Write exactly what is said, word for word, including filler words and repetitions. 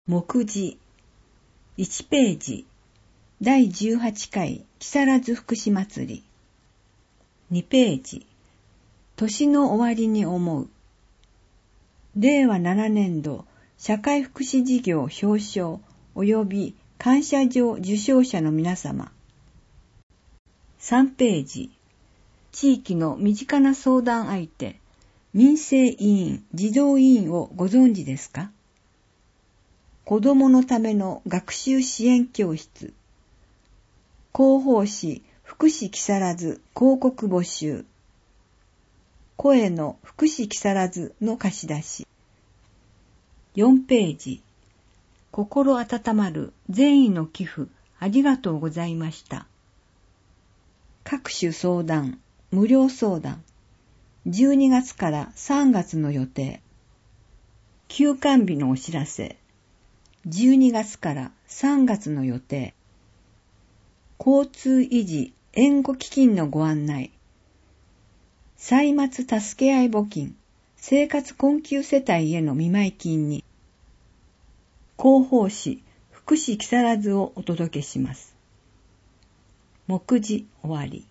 目次いちページだいじゅうはちかい木更津福祉祭りにページ年の終わりに思うれいわななねんど社会福祉事業表彰及び感謝状受賞者の皆様さんページ地域の身近な相談相手民生委員児童委員をご存知ですか？子どものための学習支援教室広報誌福祉木更津広告募集声の福祉木更津の貸し出しよんページ心温まる善意の寄付ありがとうございました各種相談無料相談じゅうにがつからさんがつの予定休館日のお知らせじゅうにがつからさんがつの予定交通維持援護基金のご案内歳末助け合い募金生活困窮世帯への見舞金に広報誌福祉木更津をお届けします。目次終わり。